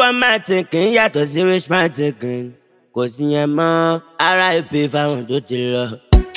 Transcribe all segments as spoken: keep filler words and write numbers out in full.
poor man thinking yàtọ̀ sí rich man thinking. Kò sí yẹn mọ́ R I P fáwọn tó ti lọ.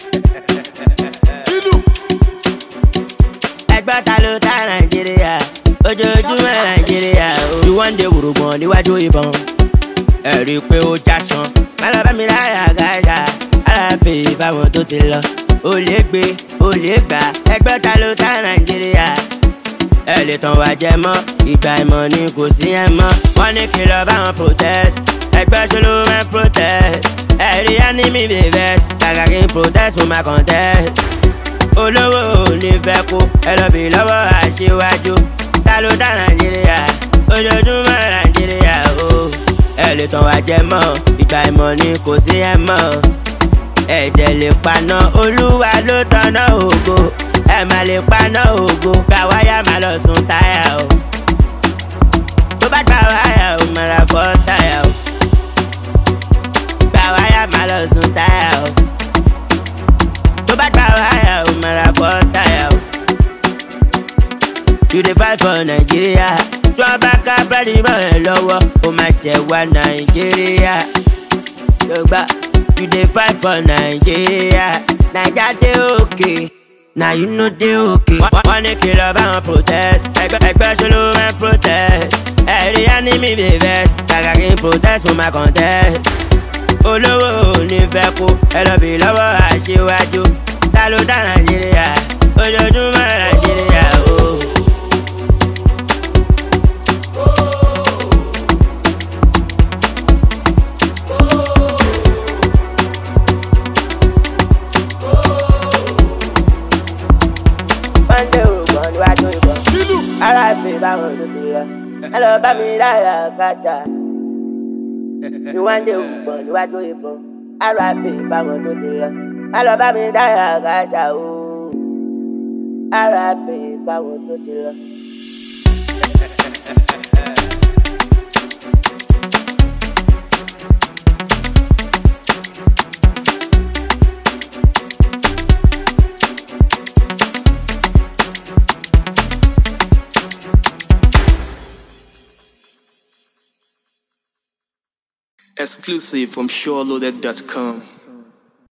Ẹgbẹ́ ta ló ta Nàìjíríà, ojoojúmọ́ Nàìjíríà. Tí wọ́n ń de wùrùgbọ̀n níwájú ìbọn, ẹ rí i pé ó já san. Má lọ bá mi láyà gáàjà, R I P fáwọn tó ti lọ. Ó lè gbé, ó lè gbà, ẹgbẹ́ ta ló ta Nàìjíríà. Ẹ lè tàn wá jẹ mọ́, ìgbà ìmọ̀ ni kò sí ẹ mọ́. Wọ́n ní kí lọ bá wọn protest, ẹgbẹ́ ṣe ló máa protest. Ẹ̀rí enemy dey vex, kàkà kí n protest mo máa contest. Olówó ò ní fẹ́ kó, ẹ lọ bì lọ́wọ́ aṣíwájú. Ta ló dá Nàìjíríà, ojoojúmọ́ Nàìjíríà o. Ẹ lè tàn wá jẹ mọ́, ìgbà ìmọ̀ ni kò sí ẹ mọ́. Ẹ̀dẹ̀ lè paná, Olúwa ló tanná ògo. Ẹ má lè paná ògo, gbà wáyà má lọ sùn táyà o. Tó bá gbà wáyà o, má ra fọ́ táyà o. Gbà wáyà má lọ sùn táyà o. Tó bá gbà wáyà o, má ra fọ́ táyà o. You dey fight for Nigeria, tí wọ́n bá ká bẹ́ẹ̀ni mọ́ ẹ lọ́wọ́, ó máa jẹ wá Nàìjíríà. Yorùbá, you dey fight for Nigeria, Naija dey okay. Now you know they okay. Wọ́n ní kí lọ bá wọn protest, ẹgbẹ́ ṣe ló máa protest. Ẹ̀rí enemy dey vex, kàkà kí n protest mo máa contest. Olówó ò ní fẹ́ kó, ẹ lọ bì lọ́wọ́ aṣíwájú. Ta ló dá Nàìjíríà, ojoojúmọ́ Nàìjíríà o. R I P báwọn tó ti lọ, ẹ lọ bá mi láyà gáàjà. Tí wọ́n ń de ògbọ̀n níwájú ìbọn, R I P báwọn tó ti lọ, ẹ lọ bá mi láyà gáàjà o. R I P báwọn tó ti lọ. Exclusive from SureLoaded dot com.